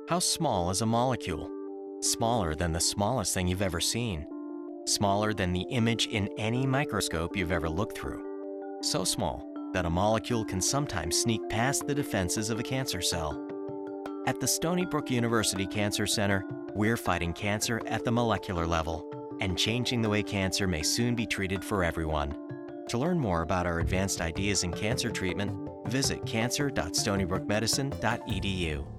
How small is a molecule? Smaller than the smallest thing you've ever seen. Smaller than the image in any microscope you've ever looked through. So small that a molecule can sometimes sneak past the defenses of a cancer cell. At the Stony Brook University Cancer Center, we're fighting cancer at the molecular level and changing the way cancer may soon be treated for everyone. To learn more about our advanced ideas in cancer treatment, visit cancer.stonybrookmedicine.edu.